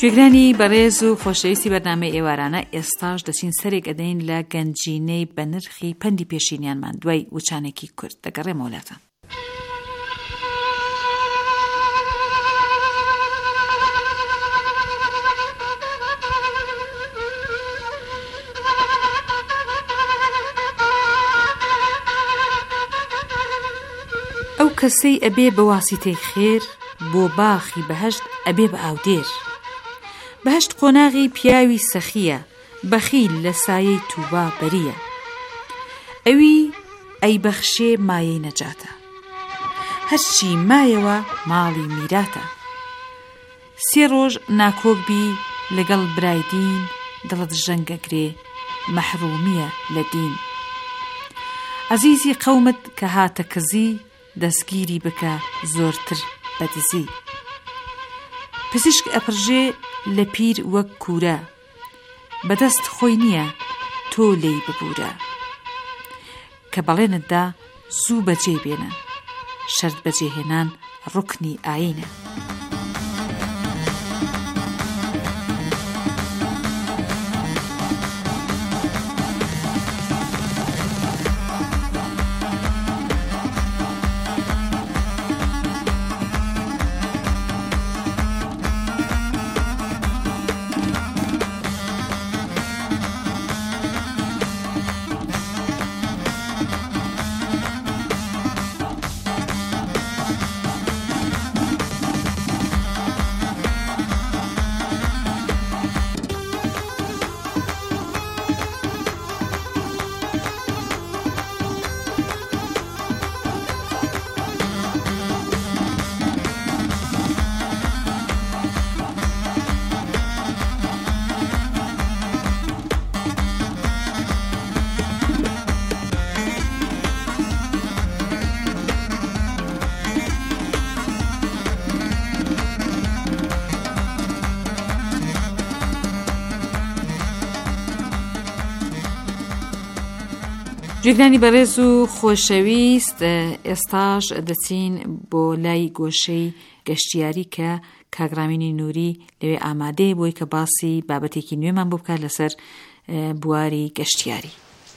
گوێگرانی بەڕێز و خۆشەویستی بەرنامەی ئێوارانە، ئێستاش دەچین سەرێک ئەدەین لە گەنجینەی بە نرخی پەندی پێشینیانمان دوای وچانێکی کورد. دەگەڕێمە وڵاتە. ئەو کەسەی ئەبێ بە واسیتەی خێر بۆ باخی بەهەشت ئەبێ بە ئاودێر. بەهشت قۆناغی پیاوی سەخیە، بەخیل لە سایەی تووبا بەریە. ئەوی ئەی بەخشێ مایەی نەجاتە، هەرچی مایەوە ماڵی میراتە. سێ ڕۆژ ناکۆبی لەگەڵ برای دین، دڵت ژەنگەگرێ مەحرومیە لە دین. عەزیزی قەومت کە هاتە کزی، دەستگیری بکە زۆرتر بەدزی. پزیشک ئەپڕژێ لە پیر وەک کوورە، بەدەست خۆی نییە تۆ لێی ببوورە. کە بەڵێنتدا زوو بەجێ بێنە، شەرت بەجێهێنان ڕوکنی ئاینە. گوێگرانی بەڕێز و خۆشەویست، ئێستاش دەچین بۆ لای گۆشەی گەشتیاری کە کاگرامینی نووری لەوێ ئامادەیە بۆی کە باسی بابەتێکی نوێمان بۆ بکات لەسەر بواری گەشتیاری.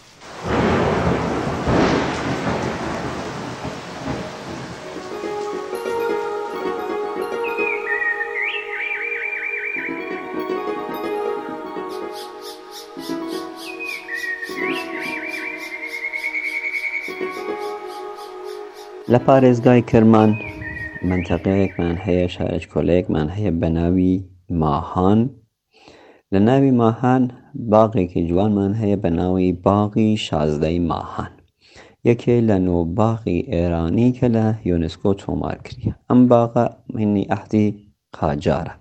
لە پارێزگای کرمان منتەقەیەکمان هەیە، شارێک کۆلەیەکمان هەیە بە ناوی ماهان. لە ناوی ماهان باغێکی جوانمان هەیە بە ناوی باغی شازدەی ماهان، یەکێ لە نۆ باغی ئێرانی کە لە یۆنسکۆ تۆمار کردیە. ئەم باغە منی ئەحدی قاجارە.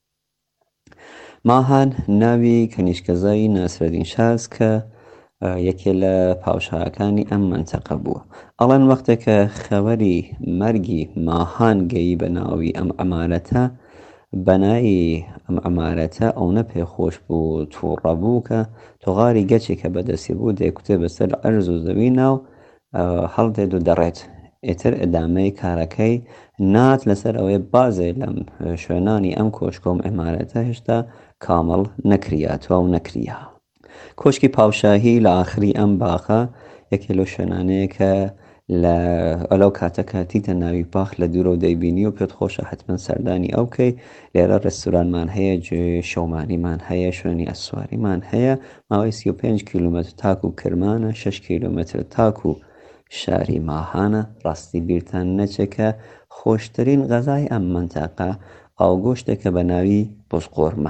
ماهان ناوی کەنیشکەزای ناسرەدین شاز کە یەکێ لە پاوشاکانی ئەم منتەقە بووە. ئەڵەن وەختێک کە خەوەری مەرگی ماهان گەیی بە ناوی ئەم ئەمارەتە، بەنایی ئەم ئەمارەتە ئەوەنە پێخۆش بوو تووڕە بوو کە تۆغاری گەچێکە بەدەستی بوو دەیکوتێ بەسەر ئەرز و زەوی ناو هەڵدێت و دەڕێت. ئێتر ئەدامەی کارەکەی نات لەسەر ئەوەی بازێ لەم شوێنانی ئەم کۆشکۆم ئەمارەتە هێشتا کامەڵ نەکریاتوە و نەکریە. کۆشکی پاوشاهی لە ئاخری ئەم باخە یەکێ لەو شوێنانەیە کە لە ئەلەو کاتەکە تیتە ناوی باخ لە دوورەوە دەیبینی و پێت خۆشە حتمما سەردانی ئەو بکەی. لێرە ڕێستورانمان هەیە، شەومانیمان هەیە، شوێنی ئەسوواریمان هەیە. ماوەی سی و پێنج کیلومتر تاک و کرمانە، شەش کیلومتر تاک و شاری ماهانە. ڕاستی بیرتان نەچێکە خۆشترین غەزای ئەم منتەقە ئاوگۆشتێکە بە ناوی بۆزقۆرمە.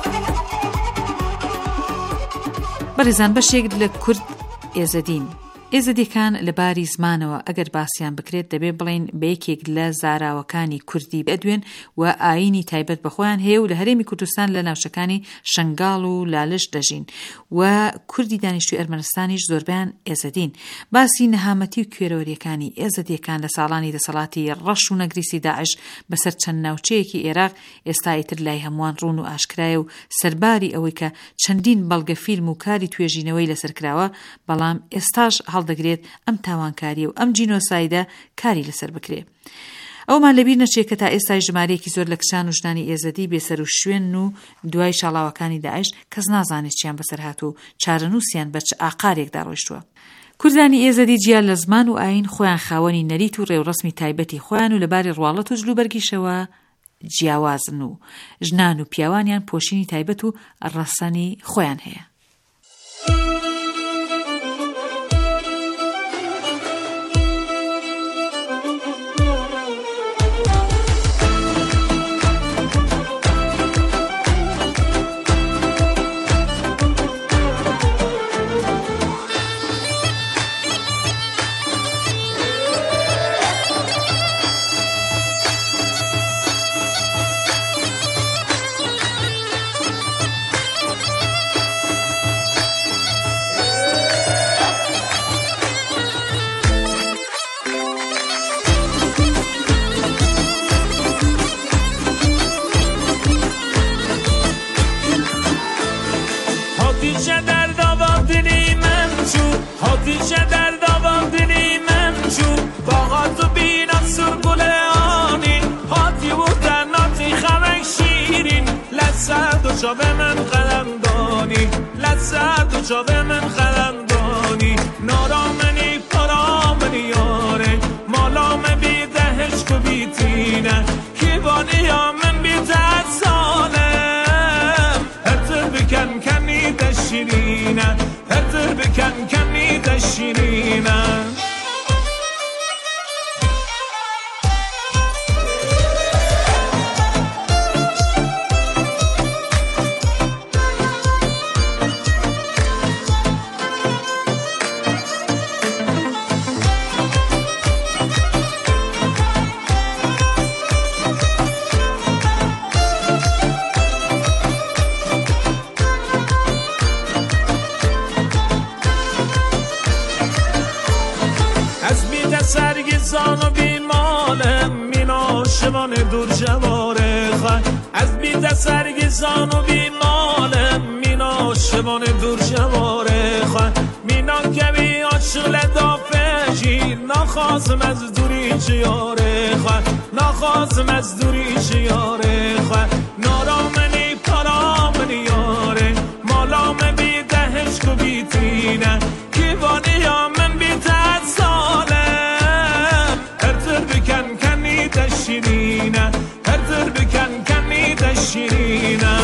بەڕێزان، بەشێک لە کورد ئێزەدین ئێزەدیەکان لە باری زمانەوە ئەگەر باسییان بکرێت دەبێ بڵین بەیەکێک لە زاراوەکانی کوردی ئەدوێن و ئاینی تایبەت بەخۆیان هەیە و لە هەرێمی کوردستان لە ناوچەکانی شنگاڵ و لالش دەژین و کوردی دانیشتوی ئەرمەنستانیش زۆربیان ئێزەدین. باسی نەهامەتی و کوێرەوەریەکانی ئێزەدیەکان لە ساڵانی دەسەڵاتی ڕەش و نەگریسی داعش بەسەر چەند ناوچەیەکی عێراق ئێستا ئیتر لای هەمووان ڕوون و ئاشکرایە و سەرباری ئەوەی کە چەندین بەڵگە فیلم و کاری توێژینەوەی لەسەرکراوە، بەڵام ئێستاش هەڵدەگرێت ئەم تاوانکاری و ئەم جینۆسایدە کاری لەسەر بکرێت. ئەومان لەبیر نەچێت کە تا ئێستای ژمارەیەکی زۆر لە کچان و ژنانی ئێزەدی بێسەر و شوێن و دوای شاڵاوەکانی داعش کەس نازانێت چیان بەسەر هات و چارەنووسیان بە چ ئاقارێکدا ڕۆیشتووە. کوردانی ئێزەدی جیان لە زمان و ئاین خۆیان خاوەنی نەریت و ڕێوڕسمی تایبەتی خۆیان و لەباری ڕواڵەت و جلوبەرگیشەوە جیاوازن و ژنان و پیاوانیان پۆشینی تایبەت و ڕەسەنی خۆیان هەیە. چاوه من قلمدانی لذت و چاوه من قلمدانی نارامنی پرامنی یاره مالام بی دهشک و بی تینه کیوانی ها من بی تد سالم هرتر بکن کنی دشیرینه هرتر بکن کنی دشیرینه سرگیزان و بیمالم مینا شوان دور جواره خواهد از بید سرگیزان و بیمالم مینا شوان دور جواره خواهد مینا کبی آشل دافجی نخواستم از دوری جیاره خواهد نخواستم از دوری جیاره خواهد نارامنی پرامنی یاره مالام بی دهشک و بی تینه کیوانی ها من بی تد ساله دشیرینه هر در بکن کنی دشیرینه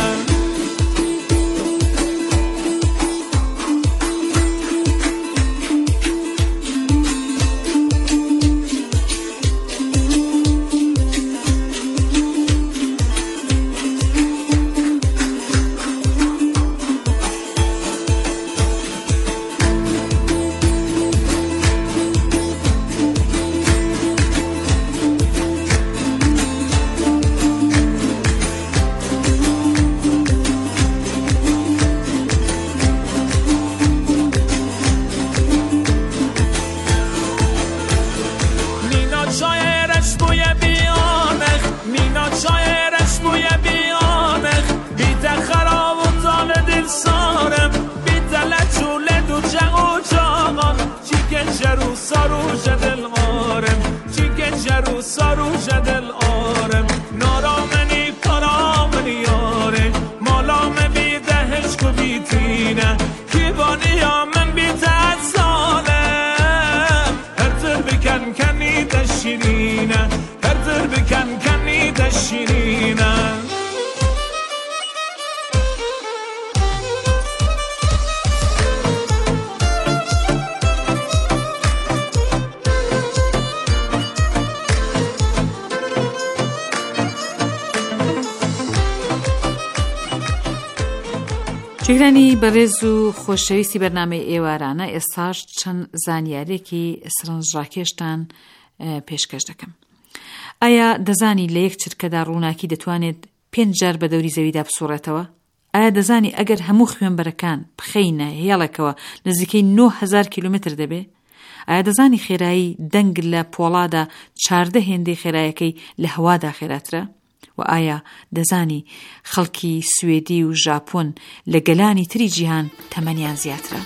گوێگرانی بەڕێز و خۆشەویستی بەرنامەی ئێوارانە، ئێستاش چەند زانیارێکی سەرنجڕاکێشتان پێشکەش دەکەم. ئایا دەزانی لە یەک چرکەدا ڕووناکی دەتوانێت پێنج جار بە دەوری زەویدا بسوڕێتەوە؟ ئایا دەزانی ئەگەر هەموو خوێنبەرەکان بخەینە هێڵێکەوە نزیکەی نۆ هەزار کیلومتر دەبێ؟ ئایا دەزانی خێرایی دەنگ لە پۆڵادا چاردە هێندەی خێرایەکەی لە هەوادا خێراترە؟ و ئایا دەزانی خەڵکی سوێدی و ژاپۆن لە گەلانی تری جیهان تەمەنیان زیاترە؟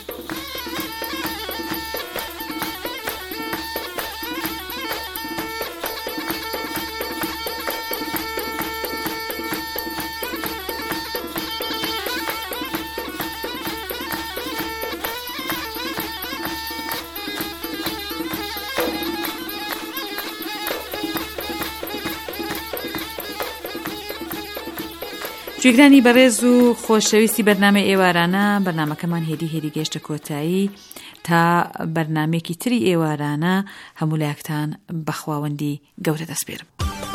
گوێگرانی بەڕێز و خۆشەویستی بەرنامەی ئێوارانە، بەرنامەکەمان هێدی هێدی گەیشتە کۆتایی. تا بەرنامێکی تری ئێوارانە هەموو لایەکتان بە خواوەندی گەورە دەسپێرم.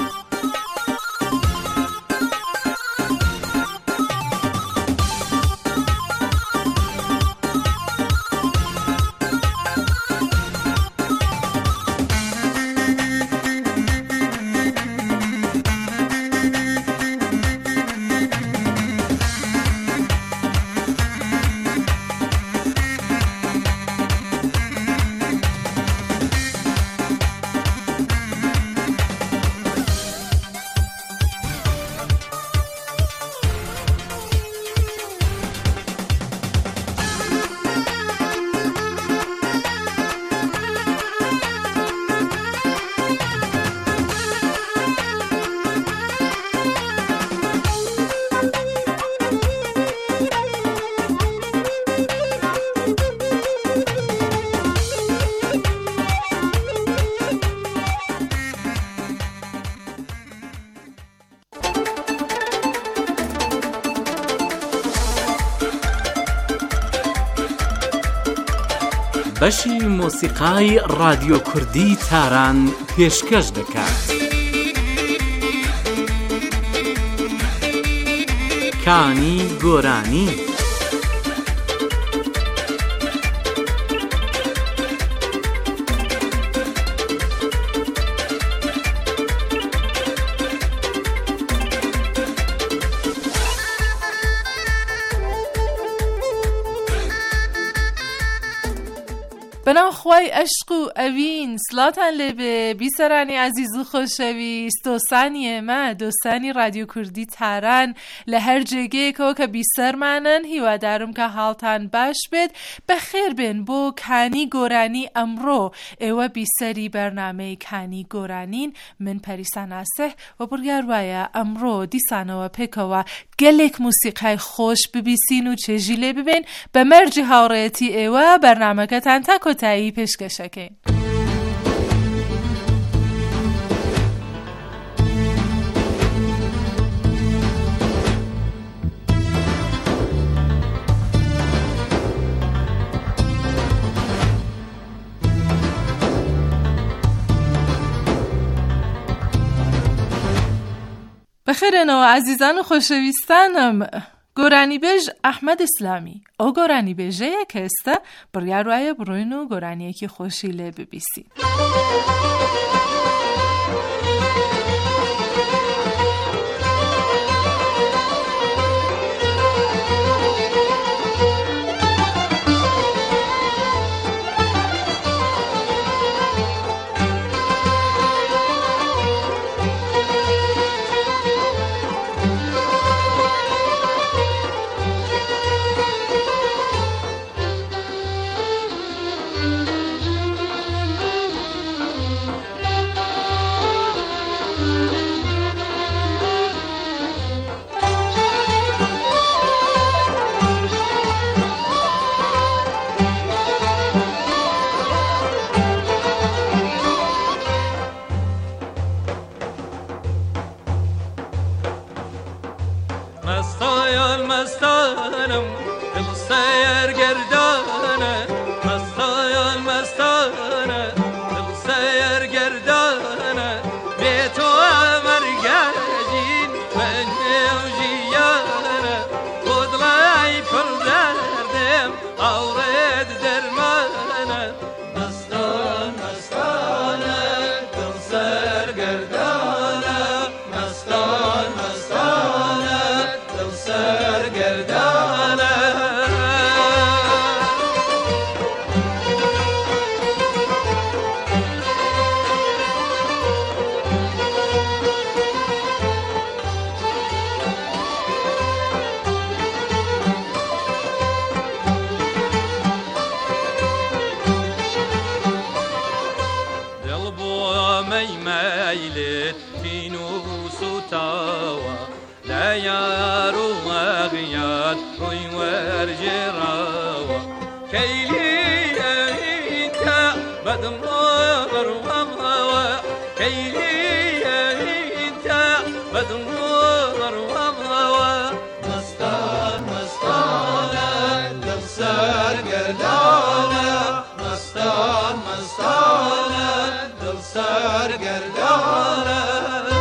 بەشی مۆسیقای رادیۆ کوردی تاران پێشکەش دەکات. کانی گۆرانی. بەناوخوای عشق و ئەوین سڵاتان لێبێ بیسەرانی عەزیز و خۆشەویست، دۆستانی ئێمە، دۆستانی رادیۆ کوردی تاران لە هەر جێگەیەکەوە کە بیسەرمانن، هیوادارم کە حاڵتان باش بێت، بەخێر بێن بۆ کانی گۆرانی ئەمڕۆ. ئێوە بیسەری بەرنامەی کانی گۆرانین، من پەریسا ناسح و بڕیار وایە ئەمڕۆ دیسانەوە پێکەوە گەلێک موسیقای خۆش ببیسین و چێژی لێ ببێن. بە مەرجی هاوڕێتی ئێوە بەرنامەکەتان تا کۆتایی پێشکەشەکەین. بەخێرێنەوە عەزیزان و خۆشەویستانم. گۆرانی بێژ ئەحمەد ئیسلامی ئەو گۆرانی بێژەیە کە ئێستا بڕیار وایە بڕۆین و گۆرانیەکی خۆشی لێ ببیسین. مستایان مستانم دل سیر گردانه، مستایان مستانه دل سیر گردانه، به تو امر گردین و نوجیانه خود لای پرده آورد در منه مستان مستانه دل سرگردانه مستان مستانه دل سرگردانه مستان مستانه دل سرگردانه مستان مستانه دل سرگردانه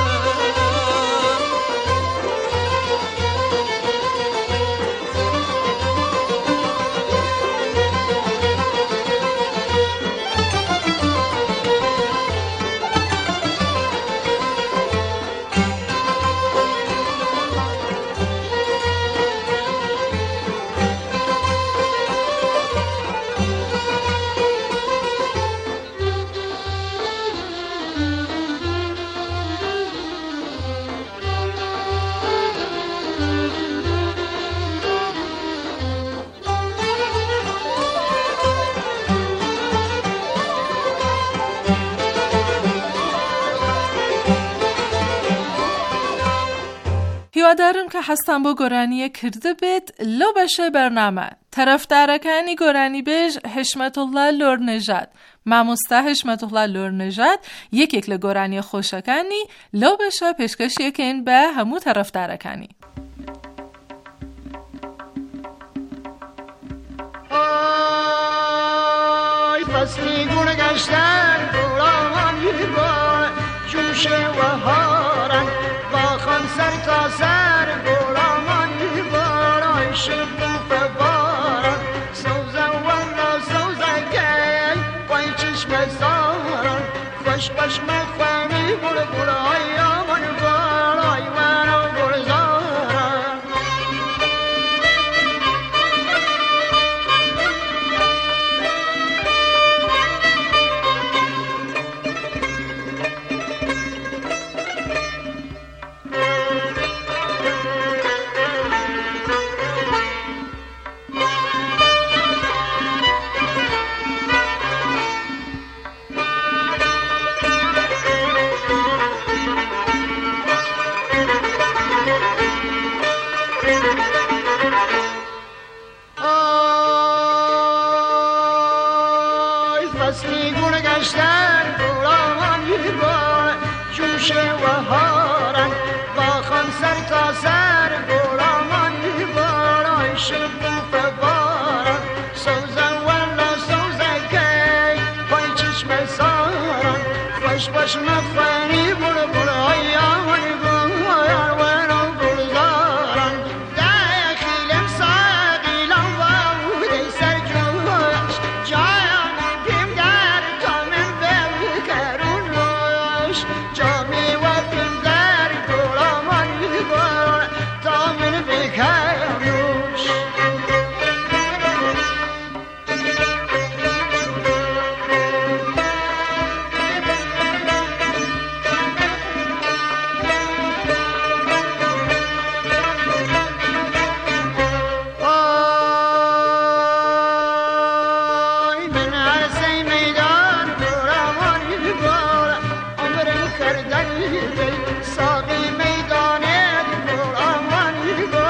هیوادارم که هستم با گۆرانیە کرده بێت لەو بەشە بەرنامە. تەرەفدارەکانی گۆرانی بێژ حشمەتوڵڵا لۆرنەژاد، مامۆستا حشمەتوڵڵا لۆرنەژاد یەکێک لە گۆرانیە خۆشەکانی لەو بەشە پێشکەشیەکەین بە هەموو تەرەفدارەکانی. ئای فەسلی گوڵ گەشتن گوڵاوان یێوە جوشێ وە هارن باخان سر تا سر گوڵاوان یێوە شێبوو فەبارن سەوزە وەڵا سەوزەکەی وای چشمە زارن خوش بەشمە خوێنی گوڵ گوڵای یامان گوڵای وەرە گوڵ زارن فصلی گل گشتن گلان یه با جوش و ها